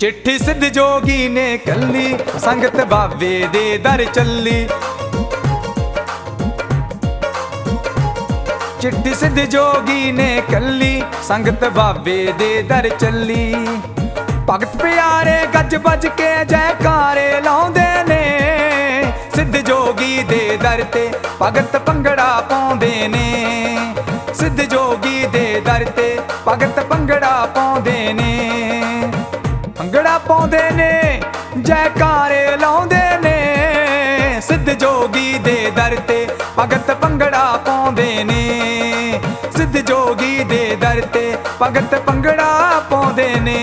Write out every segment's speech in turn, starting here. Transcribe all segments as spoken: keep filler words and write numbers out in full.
चिट्ठी सिद्ध जोगी ने कल्ली संगत बाबे दे दर चली। चिट्ठी सिद्ध जोगी ने कल्ली संगत बाबे दे दर चली। भगत प्यारे गज बज के जयकारे लाउंदे ने सिद्ध जोगी दे दर ते भगत भंगड़ा पाउंदे ने। सिद्ध जोगी दे दर ते भगत भंगड़ा पाउंदे ने। भंगड़ा पाउंदे ने जयकारे लाउंदे ने सिद्ध जोगी दे दर ते भगत भंगड़ा पाउंदे ने। सिद्ध जोगी दे दर ते भगत भंगड़ा पाउंदे ने।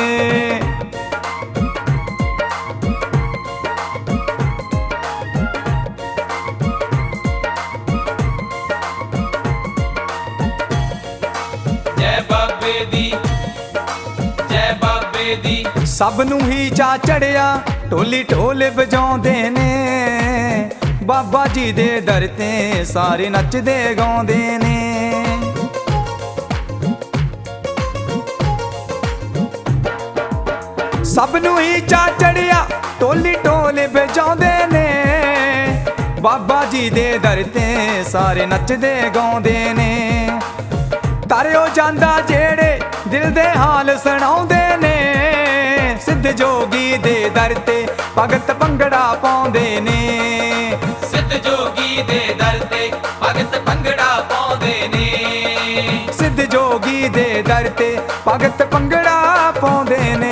जय बाबे दी जय बाबे दी। सब नूं ही चा चढ़िया ढोली ढोल वजाउंदे ने। बाबा जी दे दर ते सारे नचदे गाउंदे ने। सब नूं ही चा चढ़िया ढोली ढोल वजाउंदे ने। बाबा जी दे दर ते सारे नचदे गाउंदे ने। तारियो जांदा जेड़े दिल दे हाल सुणाउंदे ने सिद्ध जोगी दे दर ते भगत भंगड़ा पाउंदे ने। सिद्ध जोगी दे दर ते भगत भंगड़ा पाउंदे ने। सिद्ध जोगी दे दर ते भगत भंगड़ा पाउंदे ने।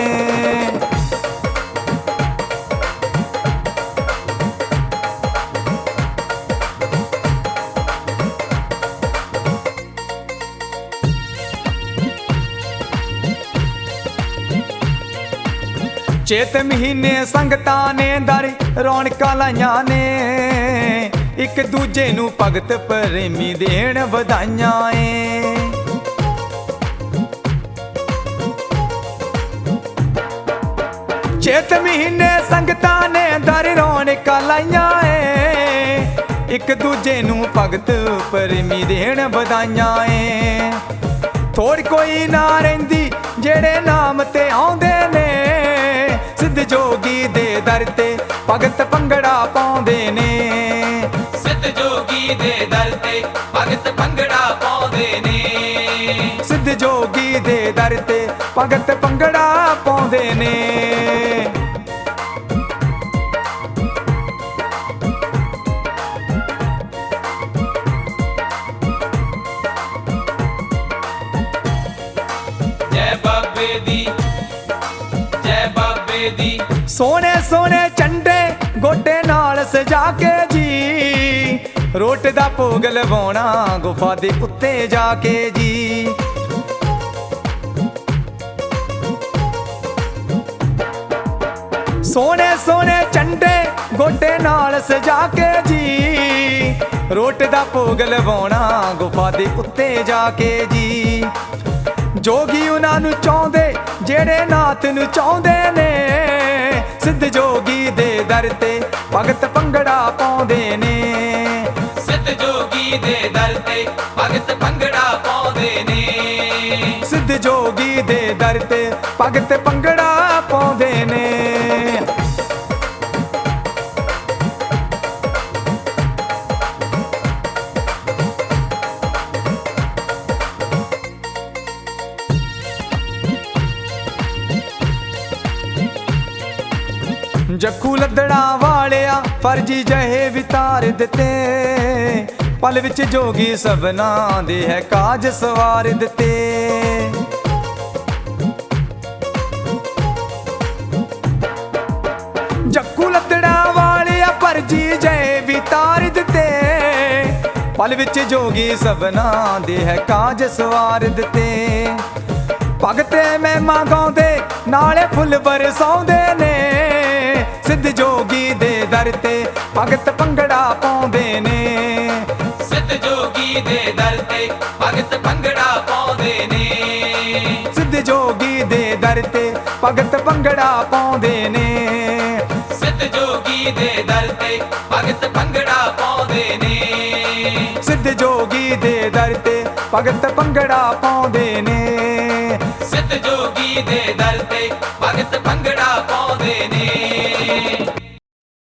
चेत महीने संगतां ने दर रौनकां लाइयां ने। एक दूजे नूं भगत प्रेमी देण वधाइयां ए। चेत महीने संगतां ने दर रौनकां लाइयां ए। एक दूजे नूं भगत प्रेमी देण वधाइयां ए। थोड़ कोई ना रहिंदी जेड़े नाम ते आउंदे ने सिद्ध जोगी दे दर ते भगत भंगड़ा पाउंदे ने। सिद्ध जोगी दे दर ते भगत भंगड़ा पाउंदे ने। सिद्ध जोगी दे दर ते भगत भंगड़ा पाउंदे ने। जय बाबे दी जय बाबे दी। सोने सोने चंडे गोटे नाल सजा के जी रोट दा भोग लवाउणा गुफा दे उत्ते जाके जी। सोने सोने चंडे गोटे नाल सजा के जी रोट दा भोग लवाउणा गुफा दे उत्ते जाके जी। जोगी उन्हां नूं चाहुंदे जेड़े नाथ नूं चाहुंदे ने सिद्ध जोगी दे दर ते भगत भंगड़ा पाउंदे ने। सिद्ध जोगी दे दर ते भगत भंगड़ा पाउंदे ने। सिद्ध जोगी दे दर ते भगत भंगड़ा पाउंदे ने। जखू लदड़ा वालिया फर्जी जहे वितार दिते पल विच जोगी सबना दे है काज सवार दिते। जखू लदड़ा वालिया फर्जी जहे वितार दिते पल विच जोगी सबना दे है काज सवार दिते। भगते महिमा गाउंदे नाले फुल बरसाउंदे ने सिद्ध जोगी दे दर ते भगत भंगड़ा पाउंदे ने। सिद्ध जोगी दे दर ते भगत भंगड़ा पाउंदे ने। सिद्ध जोगी दे दर ते भगत भंगड़ा पाउंदे ने। सिद्ध जोगी दे दर ते भगत भंगड़ा पाउंदे ने। सिद्ध जोगी दे दर ते भगत भंगड़ा पाउंदे ने। सिद्ध जोगी दे दर ते